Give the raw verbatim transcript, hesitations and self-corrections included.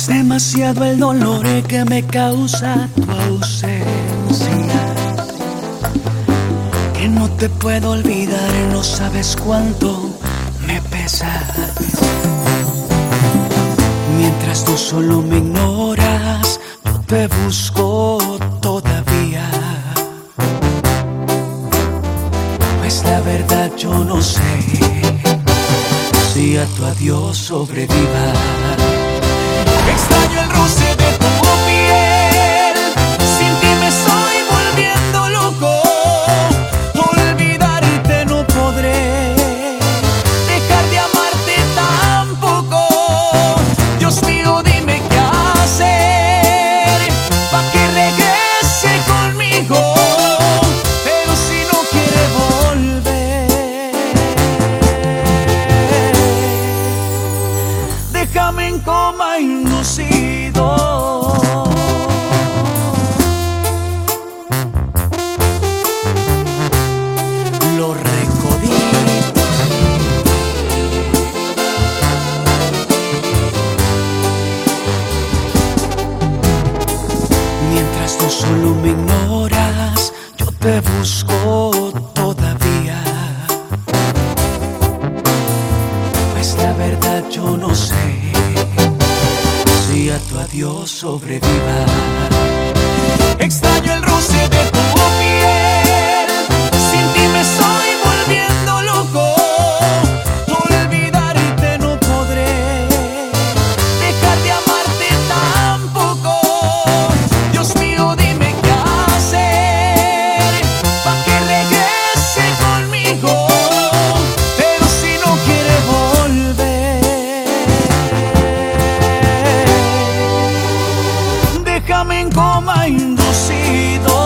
Es demasiado el dolor que me causa tu ausencia, que no te puedo olvidar, no sabes cuánto me pesa. Mientras tú solo me ignoras, yo te busco todavía. Pues la verdad yo no sé si a tu adiós sobreviva. Extraño el roce de tu piel, sin ti me estoy volviendo loco. Olvidarte no podré, dejar de amarte tampoco. Dios mío, dime qué hacer pa' que regrese conmigo. Pero si no quiere volver, déjame en coma inducido. Los recoditos. Mientras tú solo me ignoras, yo te busco todavía. Pues la verdad yo no sé si a tu adiós sobreviva. Extraño el roce de tu piel, sin ti me estoy volviendo loco. Olvidarte no podré, dejar de amarte tampoco. Dios mío, dime qué hacer pa' que regrese conmigo. Pero si no quiere volver, déjame en coma inducido.